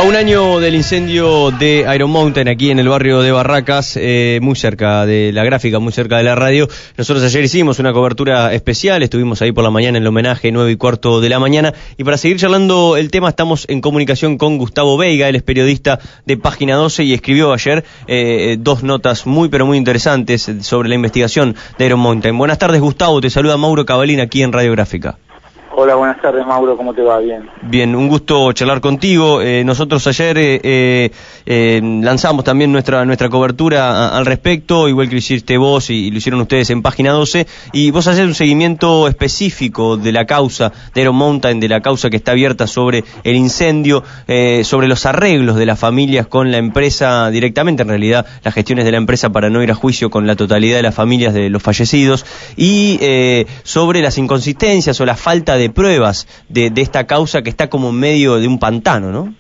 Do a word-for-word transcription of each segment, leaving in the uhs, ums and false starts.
un año del incendio de Iron Mountain aquí en el barrio de Barracas, eh, muy cerca de la gráfica, muy cerca de la radio. Nosotros ayer hicimos una cobertura especial, estuvimos ahí por la mañana en el homenaje, nueve y cuarto de la mañana. Y para seguir charlando el tema, estamos en comunicación con Gustavo Veiga, él es periodista de Página doce y escribió ayer eh, dos notas muy pero muy interesantes sobre la investigación de Iron Mountain. Buenas tardes, Gustavo, te saluda Mauro Cavalín aquí en Radio Gráfica. Hola, buenas tardes, Mauro, ¿cómo te va? Bien. Bien, un gusto charlar contigo. Eh, nosotros ayer eh, eh, eh, lanzamos también nuestra nuestra cobertura a, al respecto, igual que lo hiciste vos y, y lo hicieron ustedes en Página doce, y vos hacés un seguimiento específico de la causa de Iron Mountain, de la causa que está abierta sobre el incendio, eh, sobre los arreglos de las familias con la empresa directamente, en realidad las gestiones de la empresa para no ir a juicio con la totalidad de las familias de los fallecidos, y eh, sobre las inconsistencias o la falta de pruebas de, de esta causa que está como en medio de un pantano, ¿no?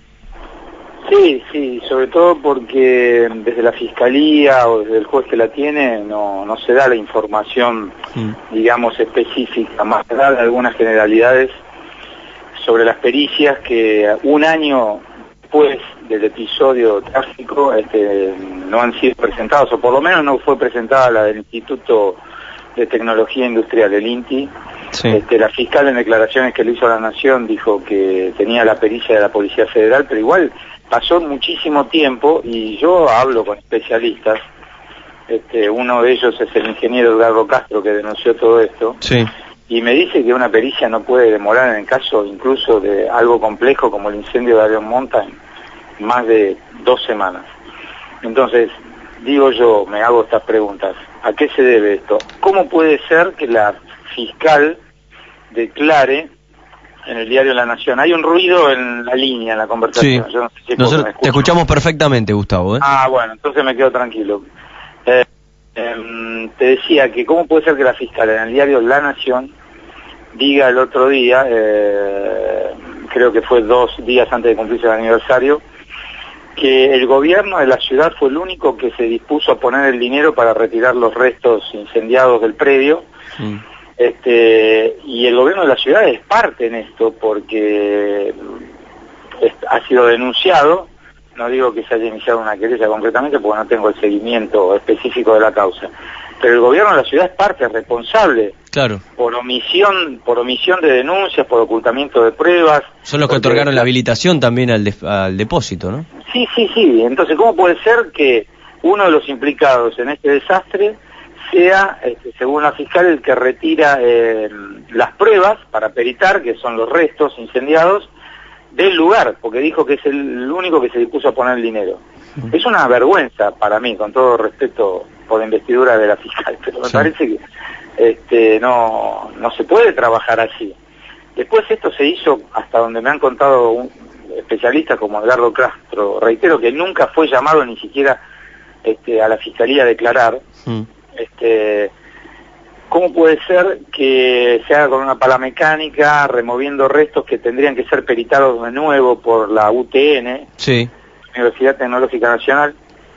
Sí, sí, sobre todo porque desde la Fiscalía o desde el juez que la tiene no, no se da la información, mm. digamos, específica, más allá de algunas generalidades sobre las pericias que un año después del episodio trágico este, no han sido presentados, o por lo menos no fue presentada la del Instituto de Tecnología Industrial, el INTI. Sí. Este, la fiscal en declaraciones que le hizo a la Nación dijo que tenía la pericia de la Policía Federal, pero igual pasó muchísimo tiempo y yo hablo con especialistas, este, uno de ellos es el ingeniero Edgardo Castro que denunció todo esto, sí. Y me dice que una pericia no puede demorar en el caso incluso de algo complejo como el incendio de Iron Mountain más de dos semanas. Entonces, digo yo, me hago estas preguntas, ¿a qué se debe esto? ¿Cómo puede ser que la fiscal declare en el diario La Nación? Hay un ruido en la línea, en la conversación. Sí. Yo no sé si Nosotros te escuchamos perfectamente, Gustavo, ¿eh? Ah, bueno, entonces me quedo tranquilo. Eh, eh, te decía que cómo puede ser que la fiscal en el diario La Nación diga el otro día, eh, creo que fue dos días antes de cumplirse el aniversario, que el gobierno de la ciudad fue el único que se dispuso a poner el dinero para retirar los restos incendiados del predio. Mm. Este, y el gobierno de la ciudad es parte en esto porque es, ha sido denunciado, no digo que se haya iniciado una querella concretamente porque no tengo el seguimiento específico de la causa, pero el gobierno de la ciudad es parte responsable, claro, por omisión, por omisión de denuncias, por ocultamiento de pruebas. Son los que porque, otorgaron la habilitación también al, de, al depósito, ¿no? Sí, sí, sí. Entonces, ¿cómo puede ser que uno de los implicados en este desastre sea, este, según la fiscal, el que retira eh, las pruebas para peritar, que son los restos incendiados, del lugar, porque dijo que es el único que se dispuso a poner el dinero? Mm. Es una vergüenza para mí, con todo respeto por la investidura de la fiscal, pero me sí. parece que este, no, no se puede trabajar así. Después esto se hizo, hasta donde me han contado un especialistas como Edgardo Castro, reitero que nunca fue llamado ni siquiera este, a la fiscalía a declarar. Mm. Este, ¿Cómo puede ser que se haga con una pala mecánica, removiendo restos que tendrían que ser peritados de nuevo por la U T N, sí. Universidad Tecnológica Nacional?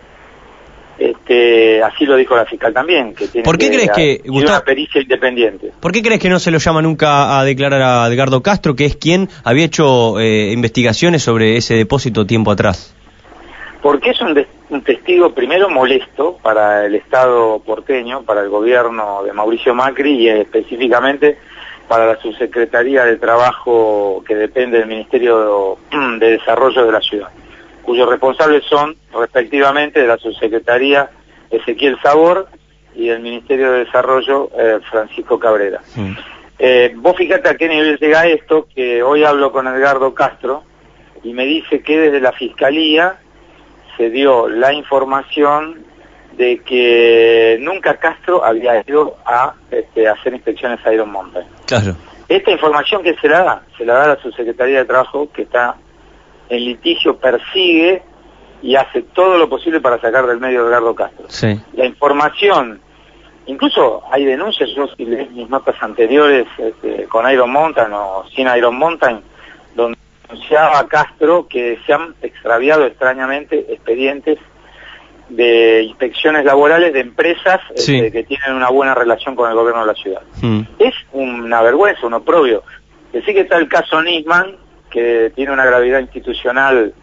Este, así lo dijo la fiscal también, que tiene ¿Por qué que, crees que, Gustavo, una pericia independiente? ¿Por qué crees que no se lo llama nunca a declarar a Edgardo Castro, que es quien había hecho eh, investigaciones sobre ese depósito tiempo atrás? Porque es un, de, un testigo primero molesto para el Estado porteño, para el gobierno de Mauricio Macri y eh, específicamente para la Subsecretaría de Trabajo que depende del Ministerio de, de Desarrollo de la ciudad, cuyos responsables son respectivamente de la Subsecretaría Ezequiel Sabor y del Ministerio de Desarrollo eh, Francisco Cabrera. Mm. Eh, vos fíjate a qué nivel llega esto, que hoy hablo con Edgardo Castro y me dice que desde la Fiscalía se dio la información de que nunca Castro había ido a este, hacer inspecciones a Iron Mountain. Claro. Esta información que se la da, se la da a la Subsecretaría de Trabajo, que está en litigio, persigue y hace todo lo posible para sacar del medio a Edgardo Castro. Sí. La información, incluso hay denuncias, yo si lees mis notas anteriores este, con Iron Mountain o sin Iron Mountain, donde denunciaba a Castro que se han extraviado extrañamente expedientes de inspecciones laborales de empresas sí. este, que tienen una buena relación con el gobierno de la ciudad. Mm. Es una vergüenza, un oprobio. Decir que está el caso Nisman, que tiene una gravedad institucional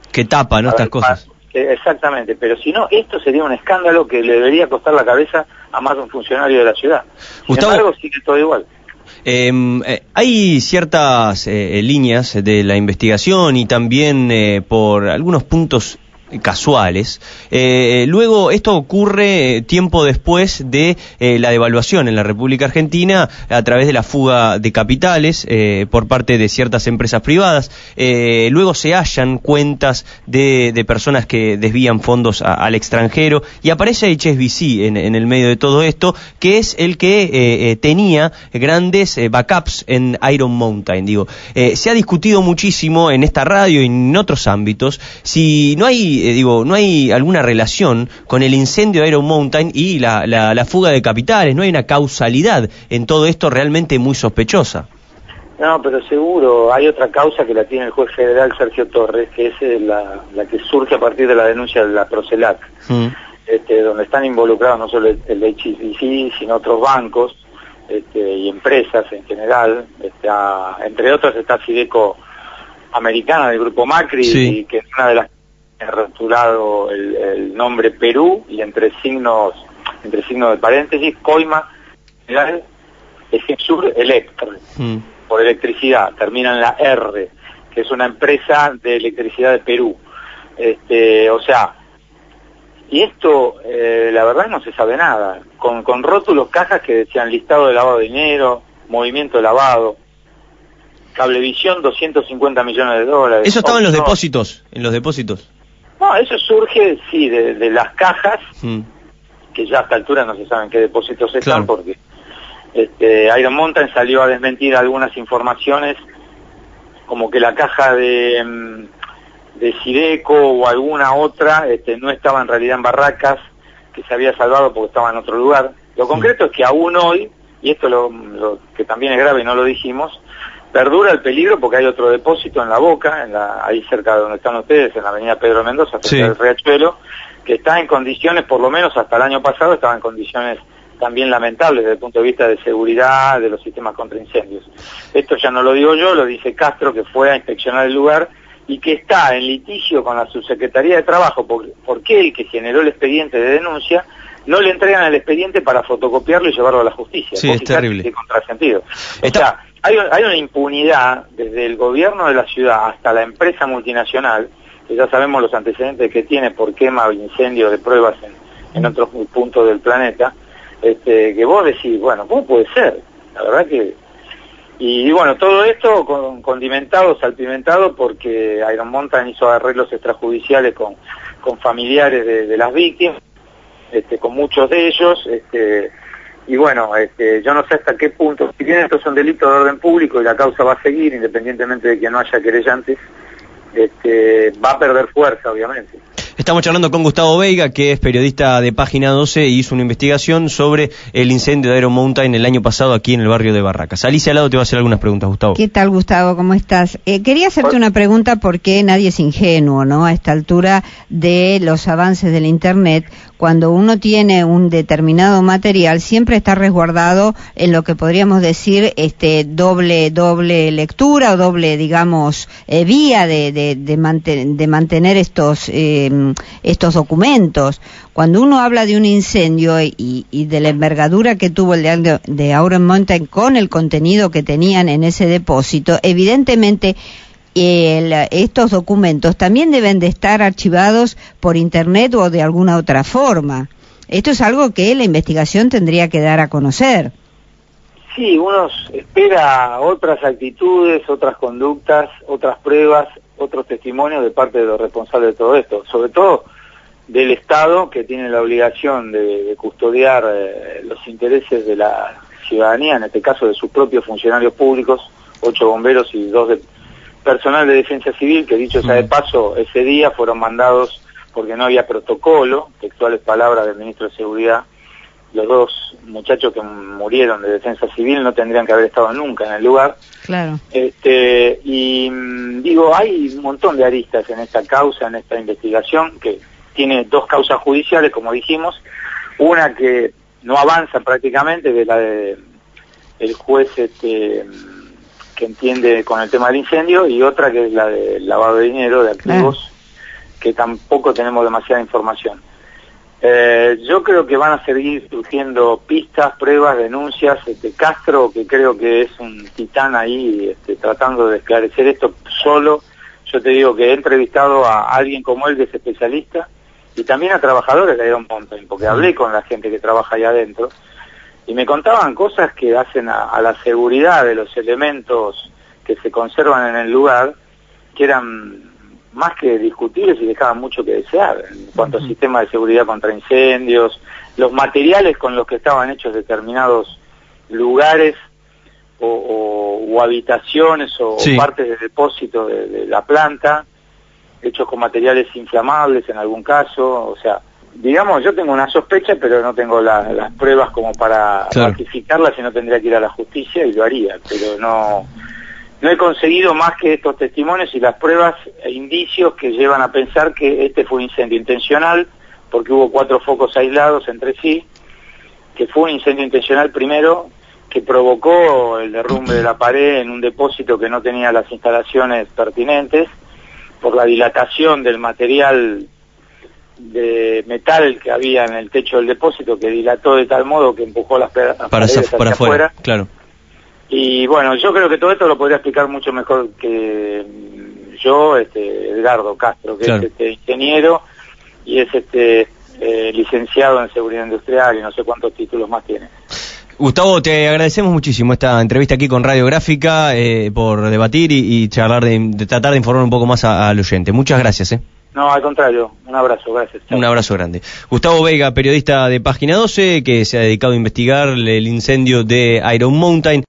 Que tapa, ¿no? Estas cosas. Exactamente, pero si no, esto sería un escándalo que le debería costar la cabeza a más de un funcionario de la ciudad. Sin Gustavo, embargo, sigue todo igual. Eh, eh, hay ciertas eh, líneas de la investigación y también eh, por algunos puntos casuales. Eh, luego esto ocurre tiempo después de eh, la devaluación en la República Argentina a través de la fuga de capitales eh, por parte de ciertas empresas privadas. Eh, luego se hallan cuentas de, de personas que desvían fondos a, al extranjero y aparece H S B C en, en el medio de todo esto, que es el que eh, eh, tenía grandes eh, backups en Iron Mountain. Digo, eh, se ha discutido muchísimo en esta radio y en otros ámbitos si no hay Eh, digo, ¿no hay alguna relación con el incendio de Iron Mountain y la, la, la fuga de capitales? ¿No hay una causalidad en todo esto realmente muy sospechosa? No, pero seguro hay otra causa que la tiene el juez federal Sergio Torres, que es la, la que surge a partir de la denuncia de la Procelac, mm. este, donde están involucrados no solo el, el H S B C, sino otros bancos este, y empresas en general. Está, entre otras está Fideco Americana del Grupo Macri, sí. Y que es una de las rotulado el, el nombre Perú y entre signos entre signos de paréntesis Coima Sur Electro mm. por electricidad, termina en la R, que es una empresa de electricidad de Perú. Este, o sea, y esto eh, la verdad no se sabe nada, con, con rótulos, cajas que decían listado de lavado de dinero, movimiento de lavado, Cablevisión doscientos cincuenta millones de dólares. ¿Eso estaba en los depósitos? ¿En los depósitos? No, eso surge, sí, de, de las cajas, mm. que ya a esta altura no se saben qué depósitos están, claro. Porque este, Iron Mountain salió a desmentir algunas informaciones, como que la caja de, de Sideco o alguna otra este, no estaba en realidad en Barracas, que se había salvado porque estaba en otro lugar. Lo concreto mm. es que aún hoy, y esto lo, lo que también es grave y no lo dijimos, perdura el peligro porque hay otro depósito en La Boca, en la, ahí cerca de donde están ustedes, en la avenida Pedro Mendoza, cerca sí. del Riachuelo, que está en condiciones, por lo menos hasta el año pasado, estaba en condiciones también lamentables desde el punto de vista de seguridad, de los sistemas contra incendios. Esto ya no lo digo yo, lo dice Castro, que fue a inspeccionar el lugar y que está en litigio con la Subsecretaría de Trabajo, porque, porque el que generó el expediente de denuncia no le entregan el expediente para fotocopiarlo y llevarlo a la justicia. Sí, es terrible. Es contrasentido. O Está... sea, Hay, hay una impunidad desde el gobierno de la ciudad hasta la empresa multinacional, que ya sabemos los antecedentes que tiene por quema o incendio de pruebas en, en otros puntos del planeta, este, que vos decís, bueno, ¿cómo puede ser? La verdad que... Y, y bueno, todo esto con, condimentado, salpimentado, porque Iron Mountain hizo arreglos extrajudiciales con, con familiares de, de las víctimas, este, con muchos de ellos, este... Y bueno, este, yo no sé hasta qué punto, si bien estos son delitos de orden público y la causa va a seguir, independientemente de que no haya querellantes, este, va a perder fuerza, obviamente. Estamos charlando con Gustavo Veiga, que es periodista de Página doce y hizo una investigación sobre el incendio de Iron Mountain el año pasado aquí en el barrio de Barracas. Alicia Alado te va a hacer algunas preguntas, Gustavo. ¿Qué tal, Gustavo? ¿Cómo estás? Eh, quería hacerte una pregunta porque nadie es ingenuo, ¿no? A esta altura de los avances del Internet, cuando uno tiene un determinado material, siempre está resguardado en lo que podríamos decir este doble doble lectura o doble, digamos, eh, vía de, de, de, manten, de mantener estos... Eh, estos documentos. Cuando uno habla de un incendio y, y de la envergadura que tuvo el de, de Iron Mountain con el contenido que tenían en ese depósito, evidentemente el, estos documentos también deben de estar archivados por internet o de alguna otra forma. Esto es algo que la investigación tendría que dar a conocer. Sí, uno espera otras actitudes, otras conductas, otras pruebas, otros testimonios de parte de los responsables de todo esto, sobre todo del Estado, que tiene la obligación de, de custodiar eh, los intereses de la ciudadanía, en este caso de sus propios funcionarios públicos, ocho bomberos y dos de personal de defensa civil, que dicho sea de paso, ese día fueron mandados porque no había protocolo, textuales palabras del ministro de Seguridad. Los dos muchachos que murieron de defensa civil no tendrían que haber estado nunca en el lugar. Claro. Este, y digo, hay un montón de aristas en esta causa, en esta investigación, que tiene dos causas judiciales, como dijimos. Una que no avanza prácticamente, que es la de el juez este, que entiende con el tema del incendio, y otra que es la del lavado de dinero, de activos. que tampoco tenemos demasiada información. Eh, yo creo que van a seguir surgiendo pistas, pruebas, denuncias. Este, Castro, que creo que es un titán ahí este, tratando de esclarecer esto solo. Yo te digo que he entrevistado a alguien como él que es especialista y también a trabajadores de Iron Mountain, porque hablé con la gente que trabaja ahí adentro y me contaban cosas que hacen a, a la seguridad de los elementos que se conservan en el lugar, que eran más que discutibles y dejaban mucho que desear en cuanto uh-huh. a sistemas de seguridad contra incendios, los materiales con los que estaban hechos determinados lugares o, o, o habitaciones o, sí. o partes de depósito de, de la planta, hechos con materiales inflamables en algún caso. O sea, digamos, yo tengo una sospecha, pero no tengo la, las pruebas como para claro. ratificarla, si no tendría que ir a la justicia y lo haría, pero no... No he conseguido más que estos testimonios y las pruebas e indicios que llevan a pensar que este fue un incendio intencional, porque hubo cuatro focos aislados entre sí, que fue un incendio intencional primero, que provocó el derrumbe de la pared en un depósito que no tenía las instalaciones pertinentes, por la dilatación del material de metal que había en el techo del depósito, que dilató de tal modo que empujó las, las para paredes hacia para afuera, afuera. Claro. Y bueno, yo creo que todo esto lo podría explicar mucho mejor que yo, este, Edgardo Castro, que claro. es este ingeniero y es este eh, licenciado en seguridad industrial y no sé cuántos títulos más tiene. Gustavo, te agradecemos muchísimo esta entrevista aquí con Radiográfica eh, por debatir y, y charlar, de, de tratar de informar un poco más a, al oyente. Muchas gracias. ¿eh? No, al contrario, un abrazo, gracias. Chao. Un abrazo grande. Gustavo Vega, periodista de Página doce, que se ha dedicado a investigar el incendio de Iron Mountain.